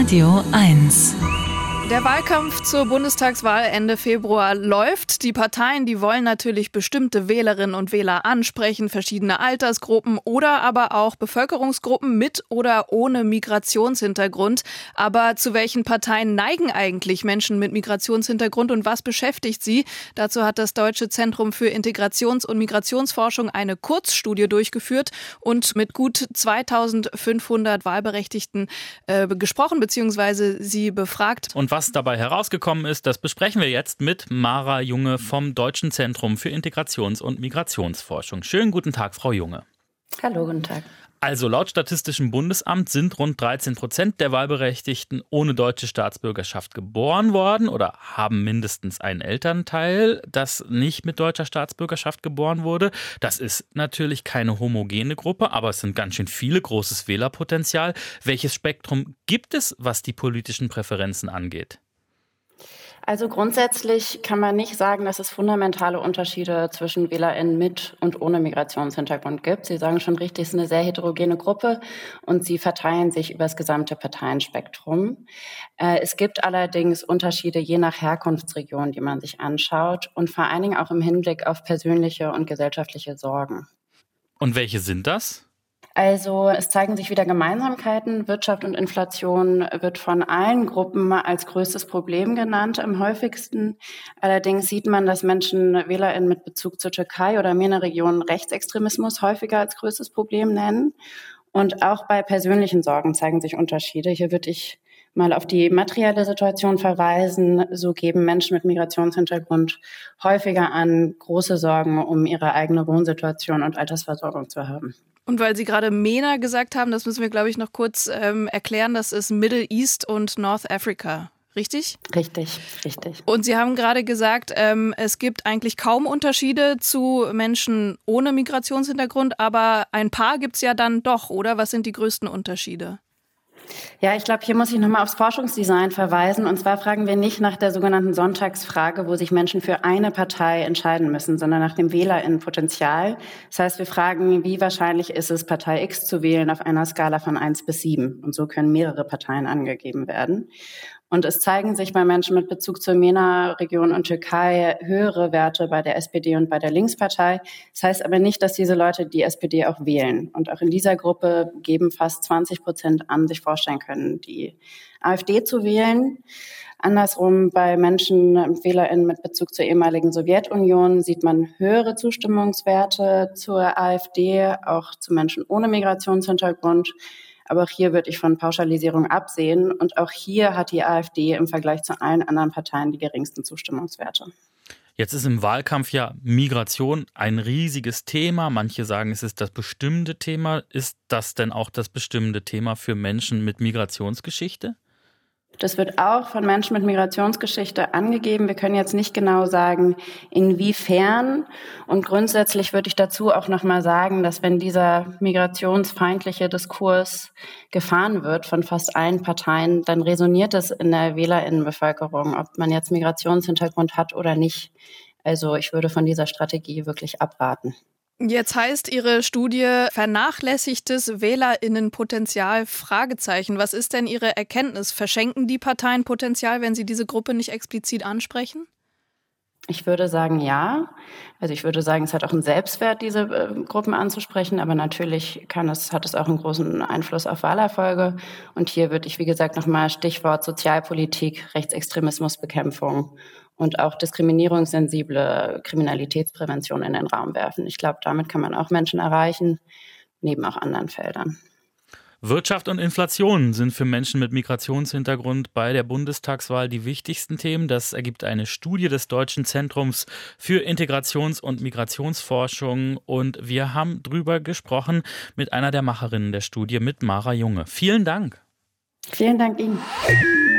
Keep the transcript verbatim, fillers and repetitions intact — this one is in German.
Radio eins. Der Wahlkampf zur Bundestagswahl Ende Februar läuft. Die Parteien, die wollen natürlich bestimmte Wählerinnen und Wähler ansprechen, verschiedene Altersgruppen oder aber auch Bevölkerungsgruppen mit oder ohne Migrationshintergrund. Aber zu welchen Parteien neigen eigentlich Menschen mit Migrationshintergrund und was beschäftigt sie? Dazu hat das Deutsche Zentrum für Integrations- und Migrationsforschung eine Kurzstudie durchgeführt und mit gut zweitausendfünfhundert Wahlberechtigten äh, gesprochen bzw. sie befragt. Und was dabei herausgekommen ist, das besprechen wir jetzt mit Mara Junge vom Deutschen Zentrum für Integrations- und Migrationsforschung. Schönen guten Tag, Frau Junge. Hallo, guten Tag. Also laut Statistischem Bundesamt sind rund dreizehn Prozent der Wahlberechtigten ohne deutsche Staatsbürgerschaft geboren worden oder haben mindestens einen Elternteil, das nicht mit deutscher Staatsbürgerschaft geboren wurde. Das ist natürlich keine homogene Gruppe, aber es sind ganz schön viele, großes Wählerpotenzial. Welches Spektrum gibt es, was die politischen Präferenzen angeht? Also grundsätzlich kann man nicht sagen, dass es fundamentale Unterschiede zwischen WählerInnen mit und ohne Migrationshintergrund gibt. Sie sagen schon richtig, es ist eine sehr heterogene Gruppe und sie verteilen sich über das gesamte Parteienspektrum. Äh, es gibt allerdings Unterschiede je nach Herkunftsregion, die man sich anschaut und vor allen Dingen auch im Hinblick auf persönliche und gesellschaftliche Sorgen. Und welche sind das? Also es zeigen sich wieder Gemeinsamkeiten. Wirtschaft und Inflation wird von allen Gruppen als größtes Problem genannt, am häufigsten. Allerdings sieht man, dass Menschen WählerInnen mit Bezug zur Türkei oder MENA-Region Rechtsextremismus häufiger als größtes Problem nennen. Und auch bei persönlichen Sorgen zeigen sich Unterschiede. Hier würde ich mal auf die materielle Situation verweisen. So geben Menschen mit Migrationshintergrund häufiger an, große Sorgen um ihre eigene Wohnsituation und Altersversorgung zu haben. Und weil Sie gerade MENA gesagt haben, das müssen wir, glaube ich, noch kurz ähm, erklären, das ist Middle East und North Africa, richtig? Richtig, richtig. Und Sie haben gerade gesagt, ähm, es gibt eigentlich kaum Unterschiede zu Menschen ohne Migrationshintergrund, aber ein paar gibt es ja dann doch, oder? Was sind die größten Unterschiede? Ja, ich glaube, hier muss ich nochmal aufs Forschungsdesign verweisen. Und zwar fragen wir nicht nach der sogenannten Sonntagsfrage, wo sich Menschen für eine Partei entscheiden müssen, sondern nach dem WählerInnenpotenzial. Das heißt, wir fragen, wie wahrscheinlich ist es, Partei X zu wählen auf einer Skala von eins bis sieben. Und so können mehrere Parteien angegeben werden. Und es zeigen sich bei Menschen mit Bezug zur MENA-Region und Türkei höhere Werte bei der S P D und bei der Linkspartei. Das heißt aber nicht, dass diese Leute die S P D auch wählen. Und auch in dieser Gruppe geben fast zwanzig Prozent an, sich vorstellen können, die AfD zu wählen. Andersrum bei Menschen, WählerInnen mit Bezug zur ehemaligen Sowjetunion sieht man höhere Zustimmungswerte zur AfD, auch zu Menschen ohne Migrationshintergrund. Aber auch hier würde ich von Pauschalisierung absehen. Und auch hier hat die AfD im Vergleich zu allen anderen Parteien die geringsten Zustimmungswerte. Jetzt ist im Wahlkampf ja Migration ein riesiges Thema. Manche sagen, es ist das bestimmte Thema. Ist das denn auch das bestimmte Thema für Menschen mit Migrationsgeschichte? Das wird auch von Menschen mit Migrationsgeschichte angegeben. Wir können jetzt nicht genau sagen, inwiefern. Und grundsätzlich würde ich dazu auch nochmal sagen, dass wenn dieser migrationsfeindliche Diskurs gefahren wird von fast allen Parteien, dann resoniert das in der WählerInnenbevölkerung, ob man jetzt Migrationshintergrund hat oder nicht. Also ich würde von dieser Strategie wirklich abraten. Jetzt heißt Ihre Studie vernachlässigtes WählerInnenpotenzial, Fragezeichen. Was ist denn Ihre Erkenntnis? Verschenken die Parteien Potenzial, wenn sie diese Gruppe nicht explizit ansprechen? Ich würde sagen, ja. Also ich würde sagen, es hat auch einen Selbstwert, diese äh, Gruppen anzusprechen, aber natürlich kann es, hat es auch einen großen Einfluss auf Wahlerfolge. Und hier würde ich, wie gesagt, nochmal Stichwort Sozialpolitik, Rechtsextremismusbekämpfung und auch diskriminierungssensible Kriminalitätsprävention in den Raum werfen. Ich glaube, damit kann man auch Menschen erreichen, neben auch anderen Feldern. Wirtschaft und Inflation sind für Menschen mit Migrationshintergrund bei der Bundestagswahl die wichtigsten Themen. Das ergibt eine Studie des Deutschen Zentrums für Integrations- und Migrationsforschung. Und wir haben drüber gesprochen mit einer der Macherinnen der Studie, mit Mara Junge. Vielen Dank. Vielen Dank Ihnen.